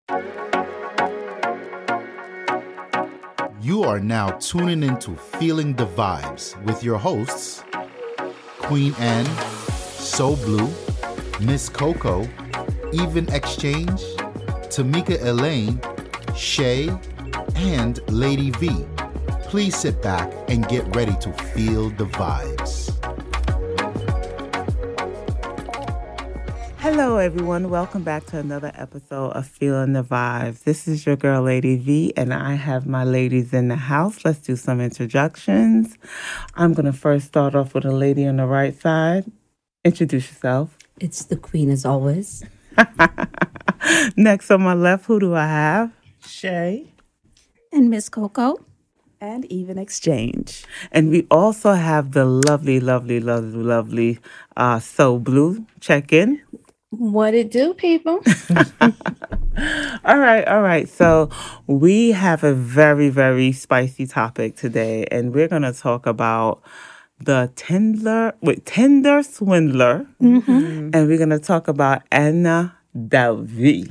You are now tuning into Feeling the Vibes with your hosts, Queen Anne, So Blue, Miss Coco, Even Exchange, Tamika Elaine, Shay, and Lady V. Please sit back and get ready to feel the vibes. Hello, everyone. Welcome back to another episode of Feeling the Vibes. This is your girl, Lady V, and I have my ladies in the house. Let's do some introductions. I'm going to first start off with a lady on the right side. Introduce yourself. It's the queen, as always. Next on my left, who do I have? Shay. And Miss Coco. And Even Exchange. And we also have the lovely So Blue. Check in. What it do, people? All right. So we have a very, very spicy topic today, and we're going to talk about the Tinder swindler, and we're going to talk about Anna Delvey.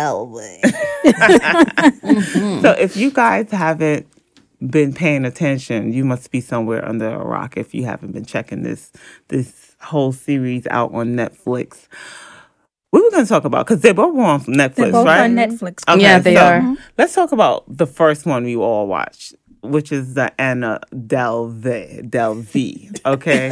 So if you guys haven't been paying attention, you must be somewhere under a rock if you haven't been checking this whole series out on Netflix. What we're going to talk about, because they're both on Netflix, They're both right? on Netflix. Okay, Yeah, they are. Let's talk about the first one we all watched, which is the Anna Delvey, okay?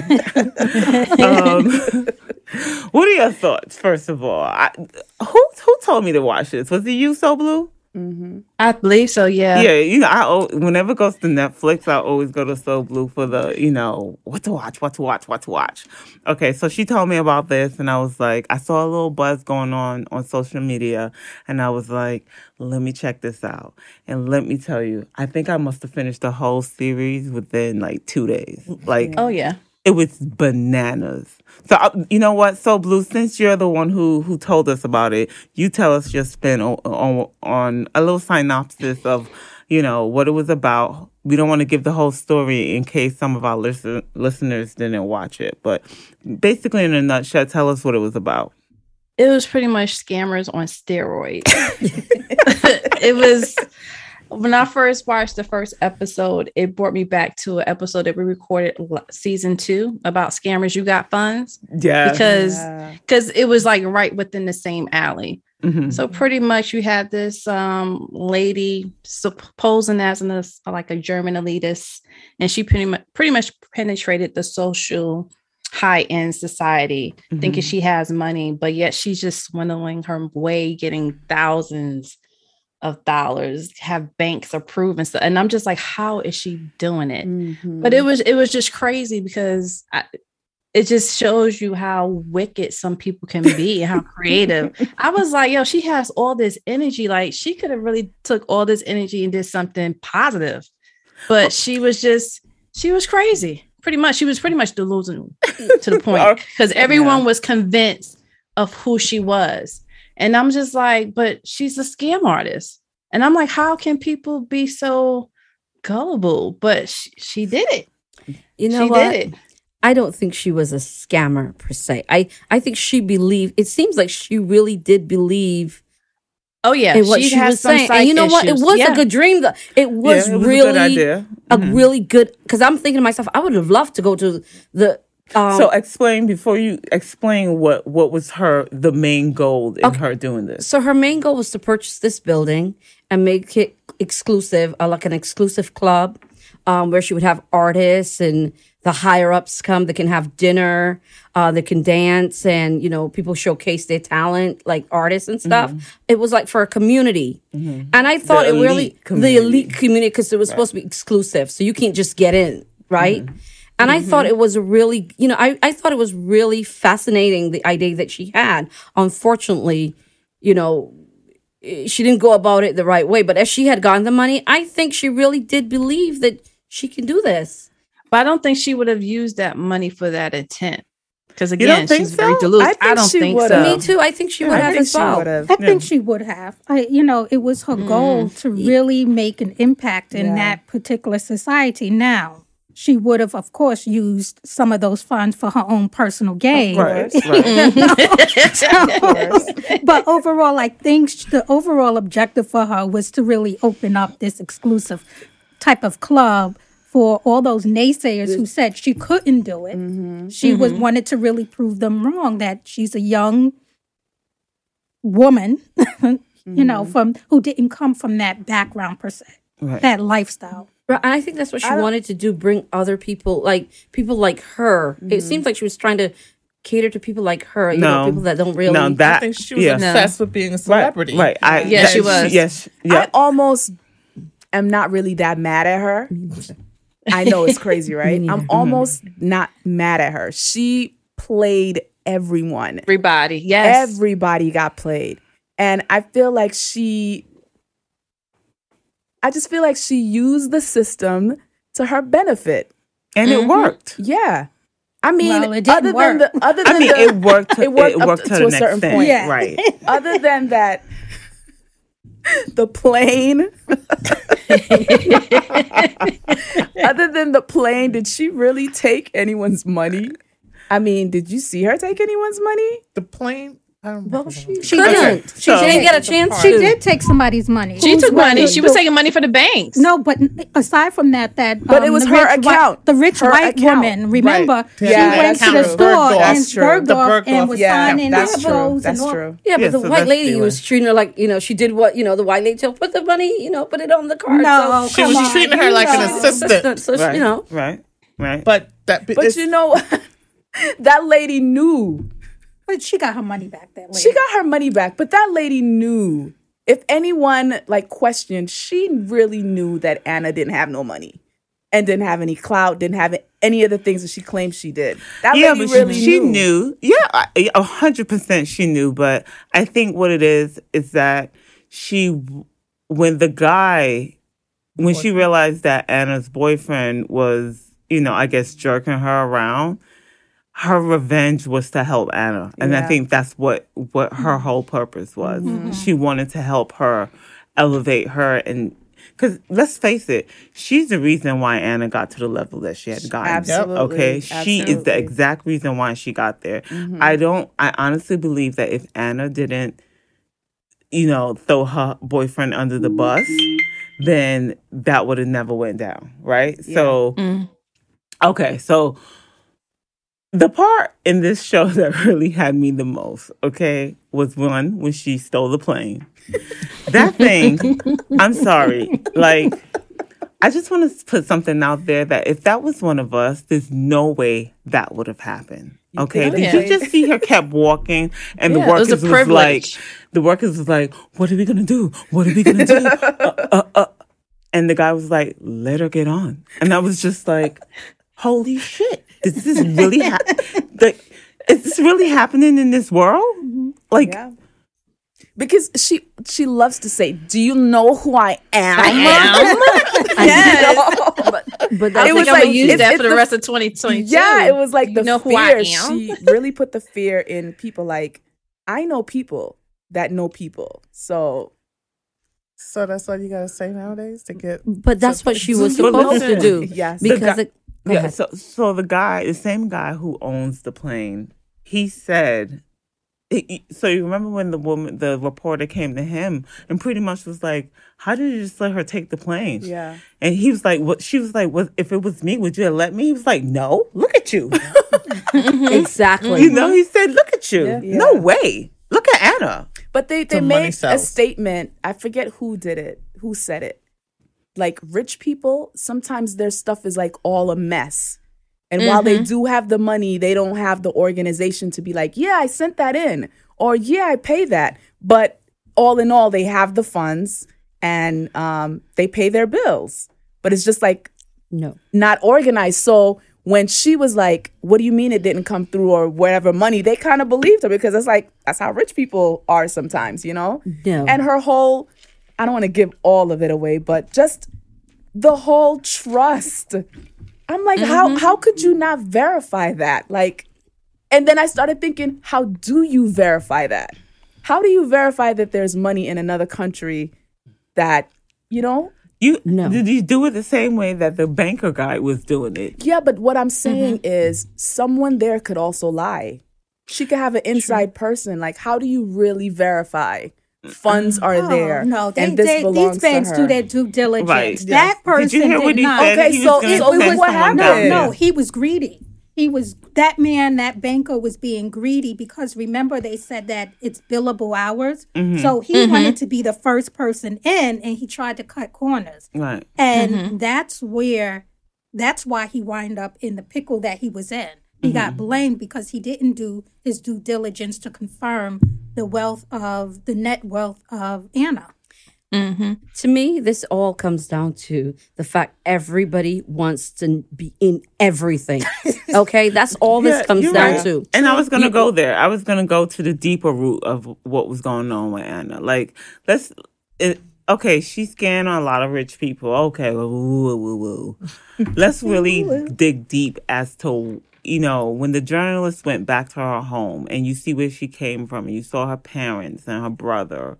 What are your thoughts, first of all? Who told me to watch this? Was it you, So Blue? Mm-hmm. I believe so, yeah. Yeah, whenever it goes to Netflix, I always go to So Blue for the, what to watch. Okay, so she told me about this, and I was like, I saw a little buzz going on social media, and I was like, let me check this out. And let me tell you, I think I must have finished the whole series within like 2 days. Like, Oh, yeah. it was bananas. So, you know what? So, Blue, since you're the one who told us about it, you tell us your spin on a little synopsis of, what it was about. We don't want to give the whole story in case some of our listeners didn't watch it. But basically, in a nutshell, tell us what it was about. It was pretty much scammers on steroids. It was... When I first watched the first episode, it brought me back to an episode that we recorded season 2 about scammers you got funds. Yeah. Because it was like right within the same alley. Mm-hmm. So pretty much you had this lady posing as like a German elitist, and she pretty much penetrated the social high-end society, thinking she has money, but yet she's just swindling her way, getting thousands of dollars, have banks approve and stuff. And I'm just like, how is she doing it? Mm-hmm. But it was just crazy because it just shows you how wicked some people can be and how creative. I was like, she has all this energy. Like, she could have really took all this energy and did something positive, but she was crazy. Pretty much. She was pretty much delusional to the point because everyone was convinced of who she was. And I'm just like, but she's a scam artist. And I'm like, how can people be so gullible? But she did it. You know what? Did it. I don't think she was a scammer per se. I think she believed, it seems like she really did believe. Oh, yeah. In what she was saying. And you know what? It was a good dream, though. It was really a good idea. Really good, because I'm thinking to myself, I would have loved to go to the... so explain, before you explain what was the main goal in her doing this. So her main goal was to purchase this building and make it exclusive, like an exclusive club, where she would have artists and the higher ups come. They can have dinner, they can dance, and people showcase their talent, like artists and stuff. Mm-hmm. It was like for a community, and I thought the elite community, because it was supposed to be exclusive, so you can't just get in, right? Mm-hmm. And I thought it was a really, I thought it was really fascinating, the idea that she had. Unfortunately, she didn't go about it the right way. But as she had gotten the money, I think she really did believe that she can do this. But I don't think she would have used that money for that intent. Because again, she's very delusional. I don't think so. Me too. I think she would have as well. I think she would have. It was her goal to really make an impact in that particular society. Now, she would have, of course, used some of those funds for her own personal gain. Right. But overall, I think the overall objective for her was to really open up this exclusive type of club for all those naysayers who said she couldn't do it. She wanted to really prove them wrong, that she's a young woman, you know, who didn't come from that background per se, that lifestyle. Right, and I think that's what she wanted to do, bring other people like her. It seems like she was trying to cater to people like her, you know, people that don't really... I think she was obsessed with being a celebrity. Right. She was. Yes. I almost am not really that mad at her. I know it's crazy, right? I'm almost not mad at her. She played everyone. Everybody, yes. Everybody got played. And I feel like I just feel like she used the system to her benefit. And it worked. Yeah. I mean, Well, it didn't work. It worked to to a certain point. Yeah. Right. Other than that, the plane. Other than the plane, did she really take anyone's money? I mean, did you see her take anyone's money? The plane. I don't know. Well, she Okay, couldn't. She so- didn't get a chance She to. did take somebody's money. She took money. She was taking money for the banks. No, but aside from that, But it was the her rich account. the rich Her white account. woman, remember, she Yeah, went that's to the true. store and That's true. Bergdorf The and Bergdorf, was Yeah, signing that's true. envelopes That's and all. true. Yeah, but Yeah, the so white that's lady stealing. was treating her like, you know, she did what, you know, the white lady told, put the money, you know, put it on the card. No, She was come on, treating her you like an know. assistant. So, Right. you know. Right. But But you know what? That lady knew. But she got her money back that way. She got her money back, but that lady knew. If anyone questioned, she really knew that Anna didn't have no money and didn't have any clout, didn't have any of the things that she claimed she did. That lady but really she knew. knew. Yeah, 100% she knew. But I think what it is that when she realized that Anna's boyfriend was, you know, I guess jerking her around, her revenge was to help Anna. And I think that's what her whole purpose was. She wanted to help her, elevate her. And because let's face it, she's the reason why Anna got to the level that she had gotten. Absolutely. Okay. She is the exact reason why she got there. I honestly believe that if Anna didn't, you know, throw her boyfriend under the bus, then that would have never went down. Right. So, okay. So, the part in this show that really had me the most, okay, was when she stole the plane. That thing, I'm sorry. I just want to put something out there that if that was one of us, there's no way that would have happened. Okay, did you just see her kept walking and the workers it was a was like, privilege. what are we going to do? What are we going to do? And the guy was like, let her get on. And I was just like, holy shit. Is this really is this really happening in this world? Because she loves to say, "Do you know who I am?" Yes. But I that think was I'm like- gonna use it's- that it's for the the- rest of 2022. Yeah, it was like the know who fear. I am? She really put the fear in people. Like, I know people that know people. So that's all you gotta say nowadays to get. But that's what she was But supposed to listen, do. yes. Because go Yeah, ahead. so the same guy who owns the plane, he said, so you remember when the reporter came to him and pretty much was like, how did you just let her take the plane? Yeah. And he was like, what? She was like, if it was me, would you have let me? He was like, no, look at you. Exactly. You know, he said, look at you. Yeah. No way. Look at Anna. But they money made a sells. statement. I forget who said it. Like, rich people, sometimes their stuff is like all a mess. And while they do have the money, they don't have the organization to be like, yeah, I sent that in. Or, yeah, I pay that. But all in all, they have the funds and they pay their bills. But it's just like No. not organized. So when she was like, what do you mean it didn't come through or whatever money, they kind of believed her because it's like, that's how rich people are sometimes, you know? No. And her whole, I don't want to give all of it away, but just the whole trust. I'm like, how could you not verify that? Like, and then I started thinking, how do you verify that? How do you verify that there's money in another country that, you know? No. Did you do it the same way that the banker guy was doing it? Yeah, but what I'm saying is someone there could also lie. She could have an inside person. Like, how do you really verify funds are there? No, and this belongs these banks to her? do their due diligence. Right. That person Did you hear what he not. said? Okay, He so was gonna it send was what someone down happened. there. No, he was greedy. That banker was being greedy because remember they said that it's billable hours. So he wanted to be the first person in and he tried to cut corners. Right. And that's why he wound up in the pickle that he was in. He got blamed because he didn't do his due diligence to confirm the net wealth of Anna. To me, this all comes down to the fact everybody wants to be in everything. Okay, that's all this comes you're down right. to. And I was going to go there. I was going to go to the deeper root of what was going on with Anna. Like, okay, she scanned on a lot of rich people. Okay, woo. Let's really dig deep as to, when the journalist went back to her home and you see where she came from and you saw her parents and her brother.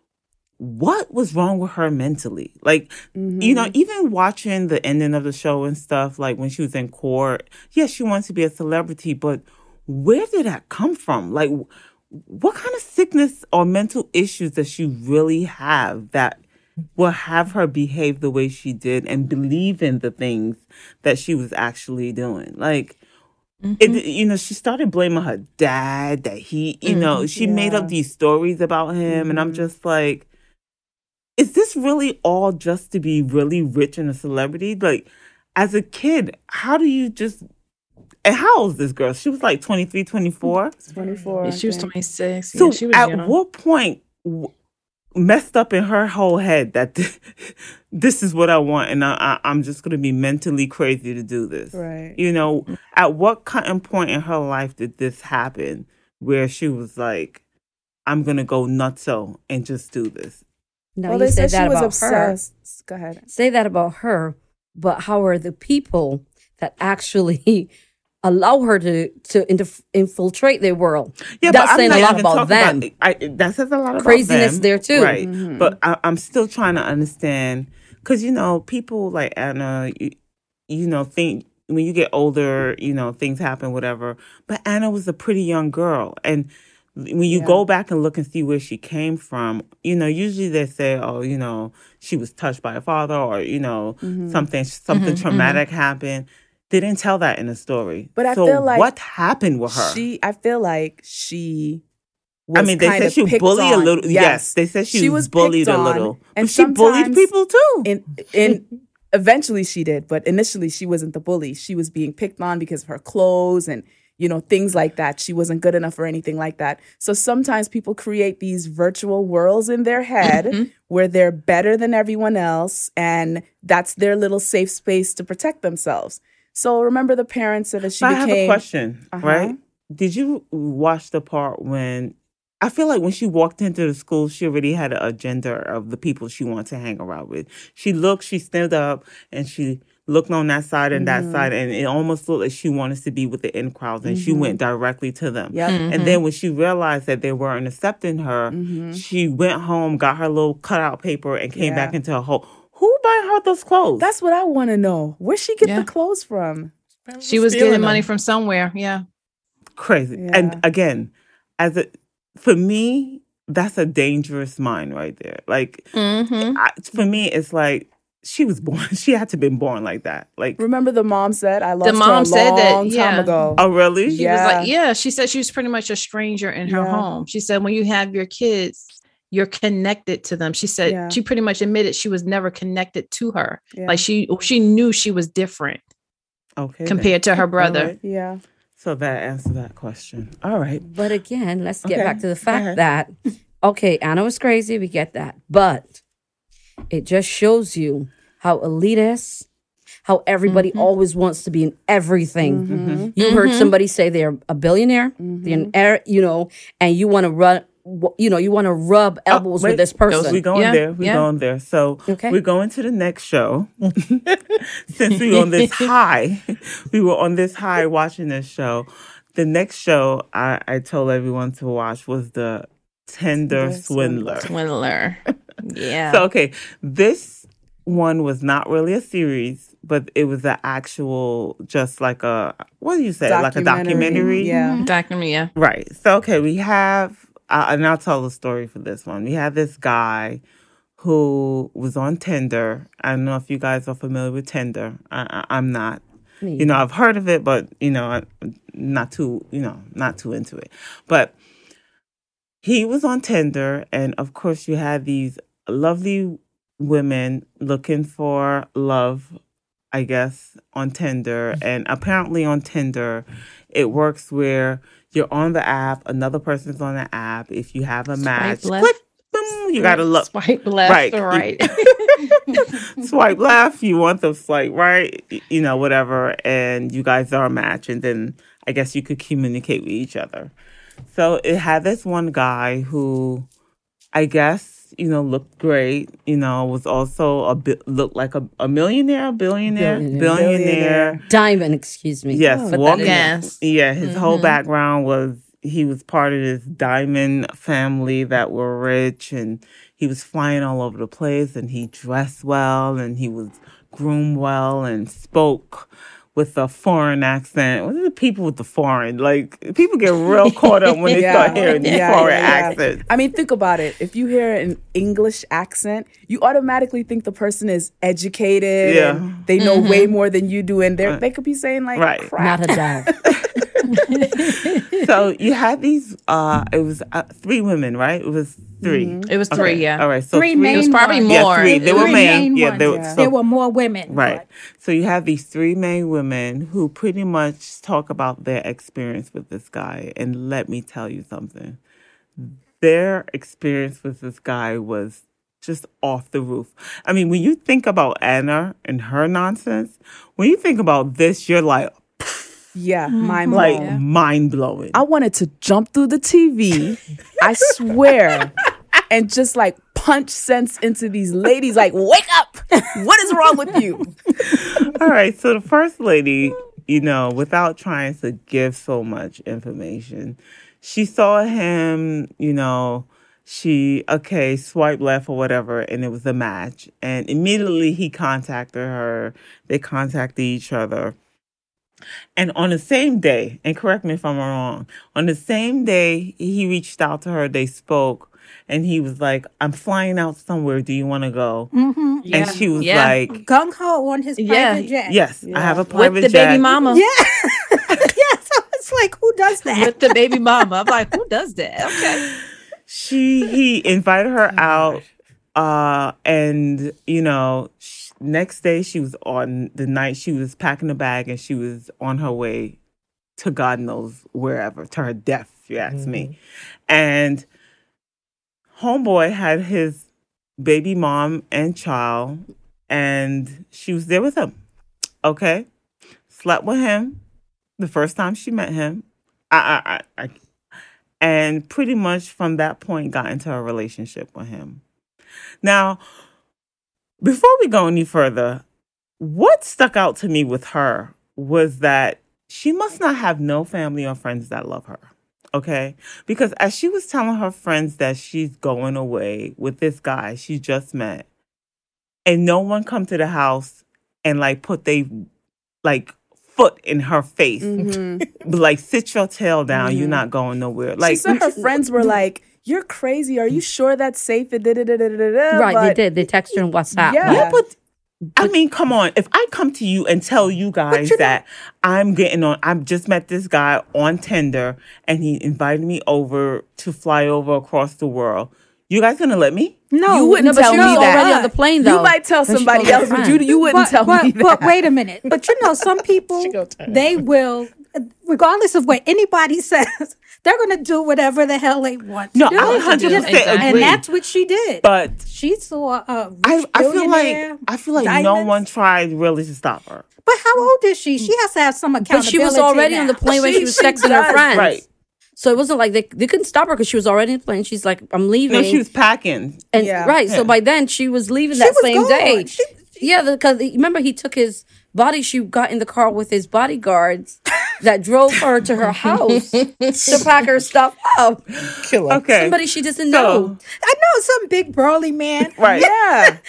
What was wrong with her mentally? Like, even watching the ending of the show and stuff, like when she was in court, yes, she wants to be a celebrity, but where did that come from? Like, what kind of sickness or mental issues does she really have that will have her behave the way she did and believe in the things that she was actually doing? Like, she started blaming her dad that he, she made up these stories about him. And I'm just like, is this really all just to be really rich and a celebrity? Like, as a kid, how do you just... And how old is this girl? She was like 23, 24? 24. Yeah, she was 26. So she was at young. what point messed up in her whole head that this is what I want and I'm just going to be mentally crazy to do this? Right. At what point in her life did this happen where she was like, I'm going to go nutso and just do this? No, Well, you they said said that she was about obsessed. her. Go ahead. Say that about her, but how are the people that actually allow her to infiltrate their world? Yeah, that's but saying I'm a not lot even about talking them. that says a lot about Craziness them. there too. Right. But I'm still trying to understand because, people like Anna, think when you get older, things happen, whatever. But Anna was a pretty young girl. And when you go back and look and see where she came from, usually they say, oh, she was touched by a father or, something traumatic happened. They didn't tell that in the story. But I feel like what happened with her? I feel like she was they said she was picked bullied a on. little. Yes, they said she was bullied picked a on, little. and But she bullied sometimes people too. In eventually she did, but initially she wasn't the bully. She was being picked on because of her clothes and things like that. She wasn't good enough or anything like that. So sometimes people create these virtual worlds in their head where they're better than everyone else, and that's their little safe space to protect themselves. So remember the parents said that she became... I have a question, right? Did you watch the part when... I feel like when she walked into the school, she already had an agenda of the people she wanted to hang around with. She stood up, and she looked on that side and that side, and it almost looked like she wanted to be with the in crowds, and she went directly to them. Yep. And then when she realized that they weren't accepting her, she went home, got her little cutout paper, and came back into her home. Who buying her those clothes? That's what I want to know. Where'd she get the clothes from? She was getting money from somewhere. Yeah. Crazy. Yeah. And again, for me, that's a dangerous mind right there. Like, for me, it's like she was born. She had to have been born like that. Like, Remember the mom said, I lost The mom her a said that, long time ago. oh, really? She was like, she said she was pretty much a stranger in her home. She said, when you have your kids, you're connected to them. She said she pretty much admitted she was never connected to her. Yeah. Like she knew she was different compared to her brother. Right. Yeah. So that answers that question. All right. But again, let's get Okay, back to the go fact ahead. that, okay, Anna was crazy. We get that. But it just shows you how elitist, how everybody always wants to be in everything. You heard somebody say they're a billionaire, they're an heir, and you want to run. You want to rub elbows with this person. We're going there. We're going there. So we're going to the next show. Since we were on this high, watching this show. The next show I told everyone to watch was the Tinder Swindler. Swindler. Yeah. So, okay, this one was not really a series, but it was an actual, just like a, what do you say? Like a documentary? Yeah. Documentary, yeah. Right. So, okay, we have, and I'll tell the story for this one. We have this guy who was on Tinder. I don't know if you guys are familiar with Tinder. I'm not. You know, I've heard of it, but, you know, I'm not too into it. But he was on Tinder, and of course you had these lovely women looking for love, I guess, on Tinder. And apparently on Tinder, it works where you're on the app, another person's on the app. If you have a match, left. click, boom, you gotta look. Swipe left or right. Swipe left, you want the swipe right, you know, whatever, and you guys are a match, and then I guess you could communicate with each other. So it had this one guy who, I guess, you know, looked great, you know, was also looked like a millionaire, billionaire. Diamond, excuse me. Yes, Put walking. that in. Yeah, his whole background was he was part of this diamond family that were rich, and he was flying all over the place, and he dressed well, and he was groomed well, and spoke with a foreign accent. What are the people with the foreign? Like, people get real caught up when they start hearing these foreign accents. I mean, think about it. If you hear an English accent, you automatically think the person is educated. Yeah. And they know way more than you do. And they could be saying, like, crap. Not a doubt. So you had these, it was 3 women, right? It was 3. It was 3, yeah. All right. So Three main It was probably ones. more. Yeah, 3. They were Three main. main Yeah, ones. they were. There were more women. Right. but- So you have these 3 main women who pretty much talk about their experience with this guy. And let me tell you something. Their experience with this guy was just off the roof. I mean, when you think about Anna and her nonsense, when you think about this, you're like, Yeah, mind like blown. mind blowing. I wanted to jump through the TV, I swear, and just like punch sense into these ladies. Like, wake up! What is wrong with you? All right. So the first lady, you know, without trying to give so much information, she saw him, you know, swipe left or whatever, and it was a match. And immediately he contacted her. They contacted each other. And on the same day, and correct me if I'm wrong, on the same day he reached out to her, they spoke, and he was like, I'm flying out somewhere. Do you want to go? Mhm. And she was Yeah. like, Gung ho on his private jet. yes, I have a private With the jet. baby mama. Yeah. Yes. I was like, who does that? With the baby mama. I'm like, who does that? Okay. He invited her out, and you know, next day she was on the night she was packing a bag, and she was on her way to God knows wherever, to her death, if you ask me. And homeboy had his baby mom and child, and she was there with him. Okay, slept with him the first time she met him. And pretty much from that point got into a relationship with him. Now, before we go any further, what stuck out to me with her was that she must not have no family or friends that love her. Okay? Because as she was telling her friends that she's going away with this guy she just met, and no one come to the house and like put they like foot in her face. Like, sit your tail down. You're not going nowhere. Like, She said her friends were like, "You're crazy. Are you sure that's safe?" Right, Right, they did. They texted her on WhatsApp. Yeah. yeah, but I mean, come on. If I come to you and tell you guys that I've just met this guy on Tinder and he invited me over to fly over across the world, you guys gonna let me? No, You wouldn't But tell she me was that. already on the plane, though. You might tell when she somebody told her else, but friend. you wouldn't tell me that. But wait a minute. But you know, some people, they will, regardless of what anybody says, they're going to do whatever the hell they want to No, do. I 100% Exactly. And agree. that's what she did. But She saw a rich I feel billionaire, like no diamonds. one tried really to stop her. But how old is she? She has to have some But accountability. she was already on the now. plane when she was texting her does. friends. Right. So it wasn't like they couldn't stop her because she was already in the plane. She's like, I'm leaving. No, she was packing. And Yeah. right, Yeah. so by then she was leaving She that was same gone. day. She- Yeah, because remember he took his body. She got in the car with his bodyguards that drove her to her house to pack her stuff up. Killer. Okay. Somebody she doesn't So- know. I know some big burly man. Right. Yeah.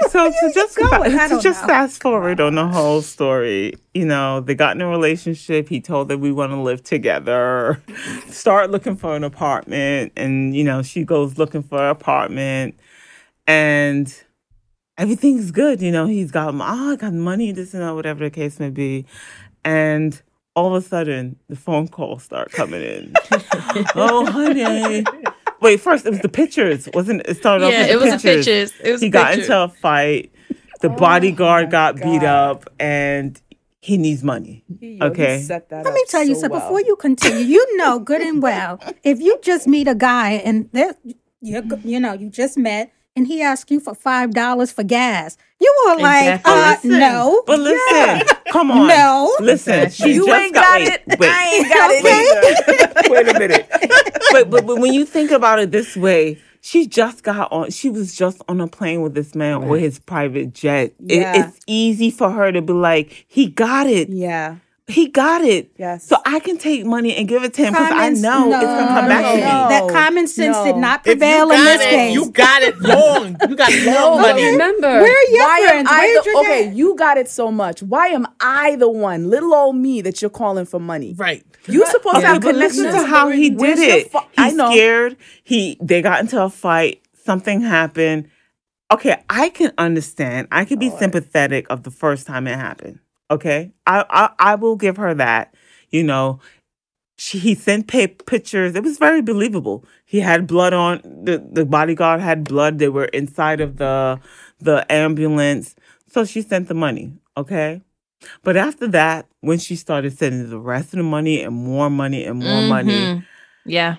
So to just going? I don't know. fast forward on the whole story, you know, they got in a relationship. He told her we want to live together, start looking for an apartment, and you know, she goes looking for an apartment, and everything's good. You know, he's got I got money, this and that, whatever the case may be, and all of a sudden the phone calls start coming in. Oh, honey. Wait, first it was the pictures, wasn't it? It started off with it the was pictures. the pictures. It was He the got pictures. into a fight. The bodyguard got beat up, and he needs money. Okay. He set that Let me up tell you so something. well. Before you continue, you know good and well, if you just meet a guy and you just met and he asks you for $5 for gas, you were like, Exactly. no. But listen, come on. No. Listen, she You just ain't got it. Wait, I ain't got it either. wait a minute. But when you think about it this way, she was just on a plane with this man with his private jet. Yeah. It's easy for her to be like, he got it. Yeah. He got it. Yes. So I can take money and give it to him because I Common- know it's going to come back to me. no. That common sense No. did not If you prevail in got this it, case. you got it long. You got long But money. remember, Where are your Why am friends? I Where's your okay, dad? you got it so much. Why am I the one, little old me, that you're calling for money? Right. You supposed to Okay, have but listen connections. to how he did Where's your it. I He's know. scared. They got into a fight. Something happened. Okay, I can understand. I can be sympathetic of the first time it happened. Okay, I will give her that. You know, he sent pictures. It was very believable. He had blood on the bodyguard had blood. They were inside of the ambulance. So she sent the money. Okay. But after that, when she started sending the rest of the money and more money and more money, Yeah.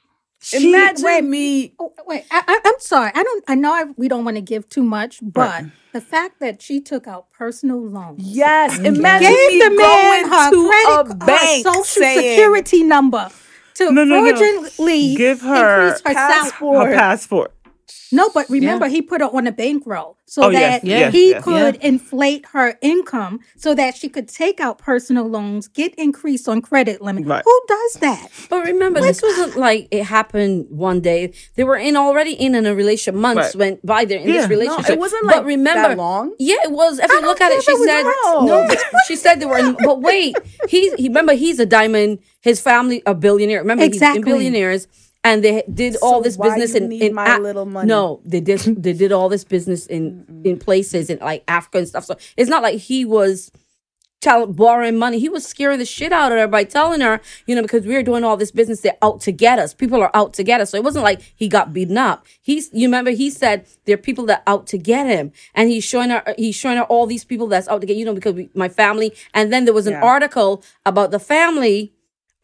Imagine me. Oh, wait, I'm sorry. I know we don't want to give too much, but the fact that she took out personal loans, Yes. Imagine gave me the man her going to a credit, bank her social saying, security number to No. fraudulently Give her increase her salary. her passport. No, but remember, he put her on a bankroll so Oh, yes, that yes, he yes. could inflate her income so that she could take out personal loans, get increase on credit limit. Right. Who does that? But remember, this wasn't like it happened one day. They were already in a relationship. Months Right. went by there in Yeah. this No, relationship. it wasn't But like remember, that long. Yeah, it was. If you look at it, she said long. no. But she said they were. But wait, remember he's a diamond. His family a billionaire. Remember, he's Exactly. in billionaires. And they did all this why business you need my little money? No, they did all this business in places in like Africa and stuff. So it's not like he was borrowing money. He was scaring the shit out of her by telling her, because we were doing all this business, they're out to get us. People are out to get us. So it wasn't like he got beaten up. You remember he said there are people that are out to get him, and he's showing her all these people that's out to get because my family. And then there was an article about the family.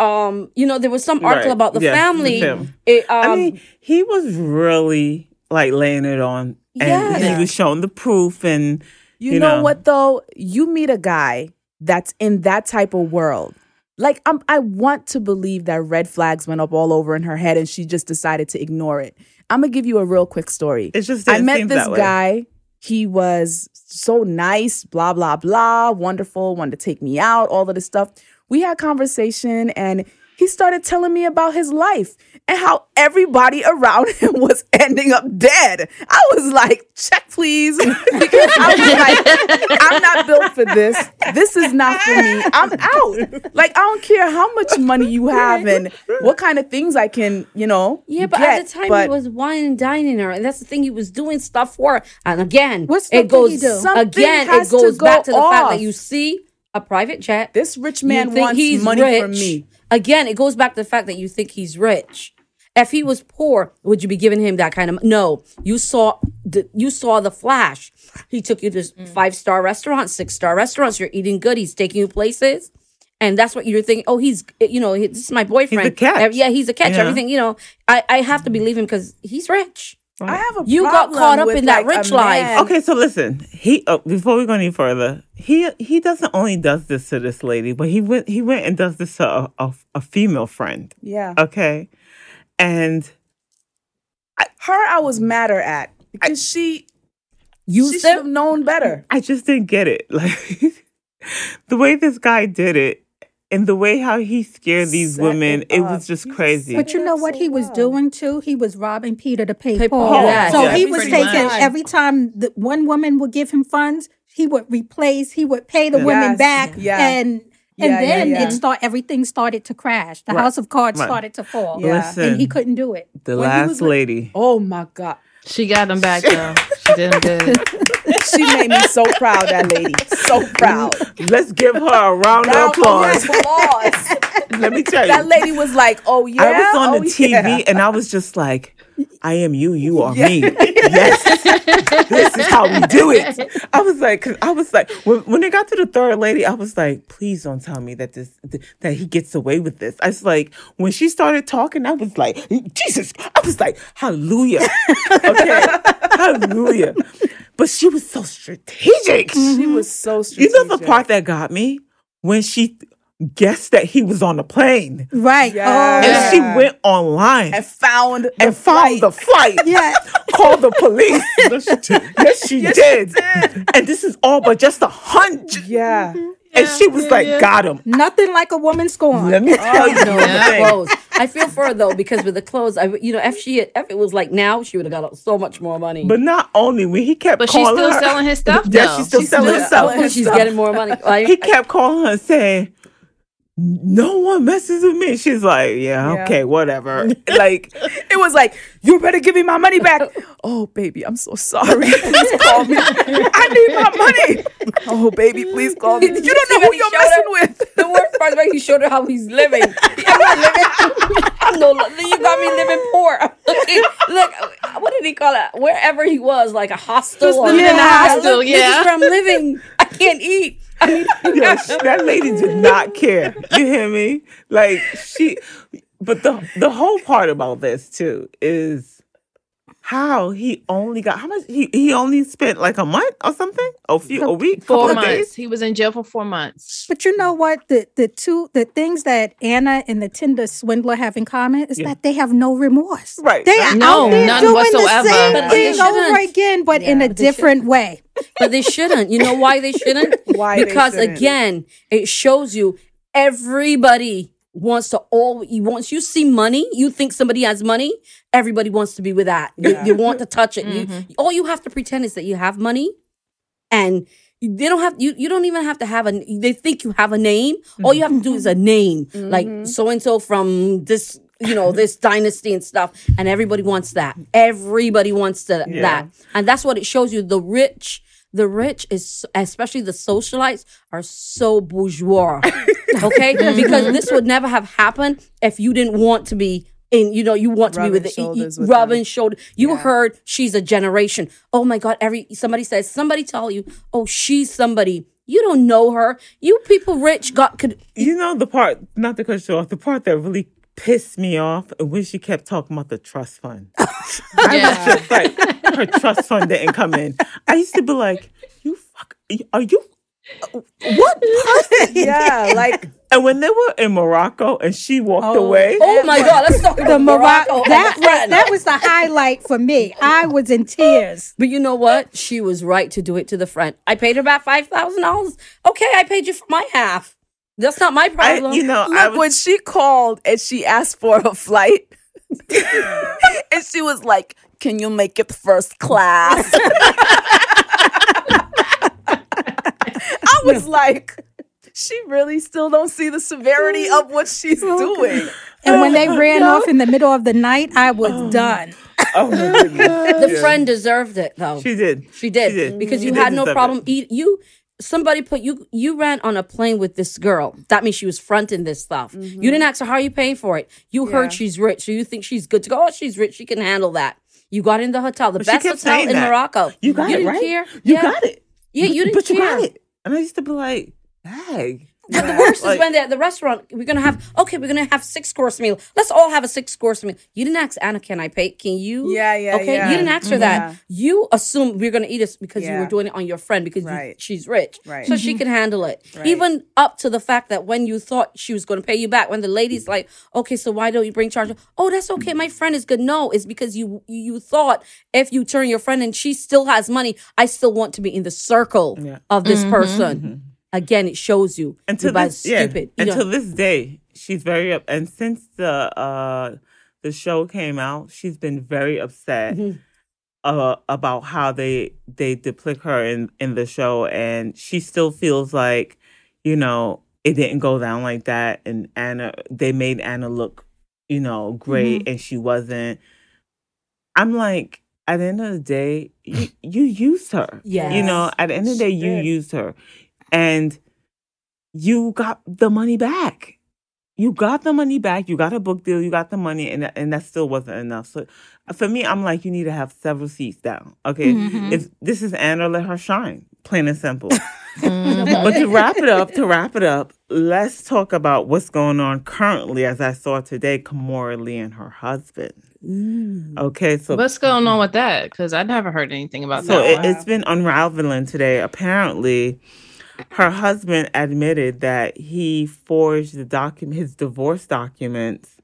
There was some article Right. about the Yes, family. the family. It, I mean, he was really like laying it on, and Yes. he was showing the proof. And You know what though? You meet a guy that's in that type of world. Like I want to believe that red flags went up all over in her head and she just decided to ignore it. I'm gonna give you a real quick story. It just I didn't met seem this that way. guy. He was so nice, blah blah blah, wonderful, wanted to take me out, all of this stuff. We had conversation and he started telling me about his life and how everybody around him was ending up dead. I was like, check please. Because I was like, I'm not built for this. This is not for me. I'm out. Like, I don't care how much money you have and what kind of things I can, Yeah, but get. at the time he was wine and dining her, and that's the thing. He was doing stuff for her, and again, What stuff it did goes he do? Something again. It has to goes go back to the fact off. that you see a private jet. This rich you man think wants he's money rich. from me. Again, it goes back to the fact that you think he's rich. If he was poor, would you be giving him that kind of? No, you saw the flash. He took you to 5-star restaurants, 6-star restaurants. You're eating good. He's taking you places. And that's what you're thinking. Oh, he's, this is my boyfriend. He's a catch. Yeah, he's a catch. Yeah. Everything, I have to believe him because he's rich. I have a You got problem caught up with, in that like, rich a life. man- Okay, so listen. He before we go any further, he doesn't only does this to this lady, but he went and does this to a female friend. Yeah. Okay, and I was madder at because she Used should have him. known better. I just didn't get it. Like the way this guy did it, And the way how he scared these Set women, it it up. was just He crazy. But you know what he was doing too? He was robbing Peter to pay Pay Paul. Paul, yes. So Yeah, he was pretty taking much. every time that one woman would give him funds, he would pay the Yeah. women Yes. back, Yeah. and Yeah, then yeah. everything started to crash. The Right. House of Cards Right. started to fall, Yeah. Listen, and he couldn't do it. the When he last was like- lady. Oh my God. She got him back though. She did him good. She made me so proud, that lady. So proud. Let's give her a round of applause. Let me tell you. That lady was like, oh yeah. I was on oh, the TV yeah. and I was just like, I am you, you are me. Yes, this is how we do it. I was like, when it got to the third lady, I was like, please don't tell me that that he gets away with this. I was like, when she started talking, I was like, Jesus. I was like, hallelujah. Okay, hallelujah. But she was so strategic. She was so You strategic. know the part that got me? When she guessed that he was on the plane. Right? Yeah. And Yeah. she went online and found the flight. Yeah. Called the police. Yes, she did. And this is all but just a hunch. Yeah. And she was like, got him. Nothing like a woman scorned. Let me tell you No, the the thing. clothes. I feel for her though because with the clothes, if it was like now, she would have got so much more money. But not only when he kept But she's calling still her. selling his stuff though. Yes, she's still selling his stuff. Hopefully she's getting more money. He kept calling her and saying, no one messes with me. She's like, yeah, okay, whatever. Like, It was like, you better give me my money back. Oh, baby, I'm so sorry. Please call me. I need my money. Oh, baby, please call me. You don't know who you're messing with. The worst part is when he showed her how he's living. I'm not living. You got me living poor. Look, what did he call it? Wherever he was, like a hostel. Just living in a hostel, This is yeah. where I'm living. I can't eat. I mean, yo, that lady did not care. You hear me? Like but the whole part about this too is how he only got how much he only spent like a month or something, a week, 4 couple of months. days. He was in jail for 4 months. But you know what? The things that Anna and the Tinder swindler have in common is that they have no remorse. Right. They are No, out there none doing whatsoever. the same But they thing over shouldn't. again, but in a different way. but they shouldn't. You know why they shouldn't? Why they Because shouldn't? again, it shows you everybody wants to once you see money, you think somebody has money, everybody wants to be with that. You want to touch it. All you have to pretend is that you have money, and they don't have you don't even have to have they think you have a name. All you have to do is a name, like so and so from this this dynasty and stuff, and everybody wants that. Everybody wants that, and that's what it shows you. The rich is, especially the socialites, are so bourgeois. Okay, because this would never have happened if you didn't want to be in. You want to be with shoulders with rubbing them. shoulder. You heard she's a generation. Oh my God! Somebody tell you, oh, she's somebody. You don't know her. You people rich could. You know the part, not to cut you off, the part that really pissed me off when she kept talking about the trust fund. I was just like, her trust fund didn't come in. I used to be like, are you, what person? Yeah, like And when they were in Morocco and she walked away, Oh my God! Let's talk about The Morocco. that was the highlight for me. I was in tears. But you know what? She was right to do it to the friend. I paid her back $5,000. Okay, I paid you for my half. That's not my problem. look, when she called and she asked for a flight, and she was like, "Can you make it first class?" I was like, she really still don't see the severity of what she's doing. And when they ran off in the middle of the night, I was done. oh my goodness. the friend deserved it, though. She did. She did. She did. Because She you did had no deserve problem it. somebody put you ran on a plane with this girl. That means she was fronting this stuff. You didn't ask her how are you paying for it. You heard she's rich, so you think she's good to go. Oh, she's rich, she can handle that. You got in the hotel, the But she best kept hotel saying in that. Morocco. You got it, didn't right? care. You Yeah. got it. Yeah, you didn't But you care. got it. And I used to be like, dang. But the worst Like- is when they're at the restaurant, we're gonna have 6-course meal. Let's all have a 6-course meal. You didn't ask Anna, can I pay? Can you? Yeah, yeah, Okay, yeah. you didn't ask her that. You assumed we're gonna eat it because you Yeah. were doing it on your friend because Right. she's rich, Right. so she can handle it. Right. Even up to the fact that when you thought she was gonna pay you back, when the lady's like, okay, so why don't you bring charge? Oh, that's okay. My friend is good. No, it's because you thought if you turn your friend and she still has money, I still want to be in the circle of this person. again, it shows you Until you're this, yeah, stupid. until this day, she's very up. And since the show came out, she's been very upset about how they depict her in the show, and she still feels like, you know, it didn't go down like that, and they made Anna look, you know, great, and she wasn't. I'm like, at the end of the day, you used her. Yes. You know, at the end of the day, you used her, and you got the money back. You got the money back. You got a book deal. You got the money, and that still wasn't enough. So, for me, I'm like, you need to have several seats down. Okay, if this is Anna, let her shine. Plain and simple. But to wrap it up, let's talk about what's going on currently. As I saw today, Kimora Lee and her husband. Okay, so What's going on with that? Because I never heard anything about so that. it's been unraveling today. Apparently, her husband admitted that he forged his divorce documents,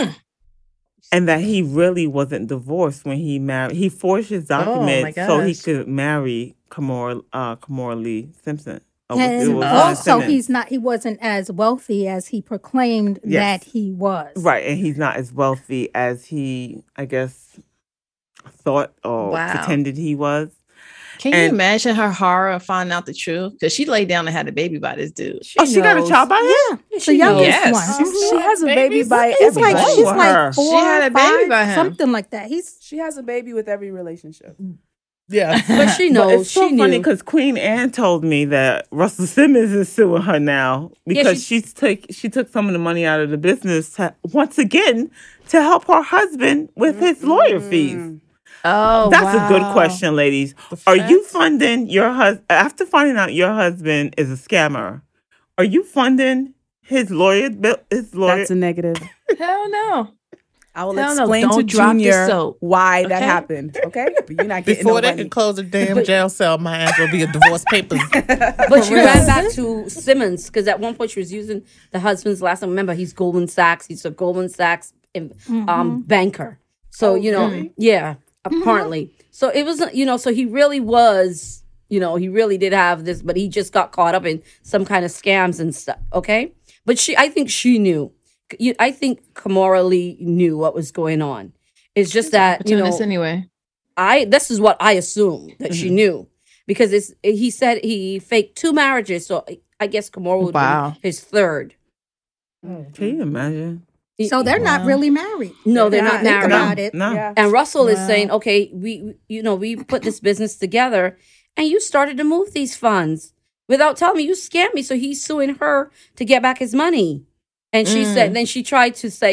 and that he really wasn't divorced when he married. He forged his documents so he could marry Kimora Lee Simpson. And also, he wasn't as wealthy as he proclaimed that he was. Right, and he's not as wealthy as he, I guess, thought or pretended he was. Can you imagine her horror of finding out the truth? Because she laid down and had a baby by this dude. She got a child by him? Yeah, the youngest one. She has a baby by She's like her. 4 She had a baby by him. something like that. She has a baby with every relationship. Yeah. But she knows. But it's so she funny knew. because Queen Anne told me that Russell Simmons is suing her now because she took some of the money out of the business once again to help her husband with his lawyer fees. Oh, That's a good question, ladies. Are you funding your husband after finding out your husband is a scammer? Are you funding his lawyer? That's a negative. Hell no. I will Hell no, explain to don't drop the Junior soap. why that Okay? happened. Okay, but you're not getting Before no they money. can close a damn jail cell, my ass will be a divorce papers. But she ran back to Simmons because at one point she was using the husband's last name. Remember, he's Goldman Sachs. He's a Goldman Sachs banker. So, apparently. So it was, so he really was, he really did have this, but he just got caught up in some kind of scams and stuff. Okay. But I think she knew. I think Kimora Lee knew what was going on. It's just that, anyway. This is what I assume that she knew because he said he faked 2 marriages. So I guess Kimora would be his third. Can you imagine? So they're not really married. No, they're not Think married. about it. No. Yeah. And Russell is saying, okay, we put this business together and you started to move these funds without telling me. You scammed me. So he's suing her to get back his money. And she said, then she tried to say,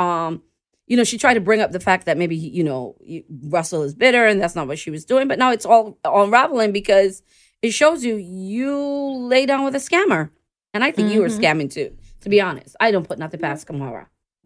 she tried to bring up the fact that maybe, Russell is bitter and that's not what she was doing. But now it's all unraveling because it shows you lay down with a scammer. And I think you were scamming too, to be honest. I don't put nothing past Kimora.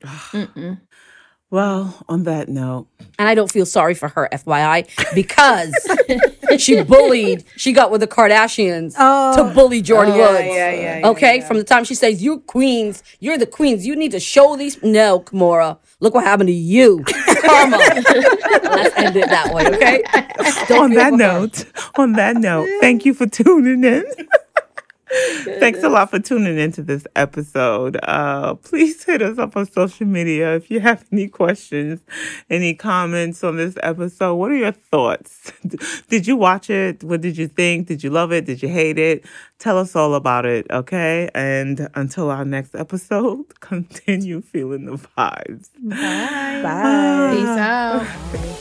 Well, on that note. And I don't feel sorry for her, FYI, because she got with the Kardashians to bully Jordie Woods. Yeah. Okay? From the time she says, you're the queens, you need to show these. No, Kimora, look what happened to you. Karma. Let's end it that way, okay? On that note, thank you for tuning in. Thanks a lot for tuning into this episode. Please hit us up on social media if you have any questions, any comments on this episode. What are your thoughts? Did you watch it? What did you think? Did you love it? Did you hate it? Tell us all about it, okay? And until our next episode, continue feeling the vibes. Bye. Peace out.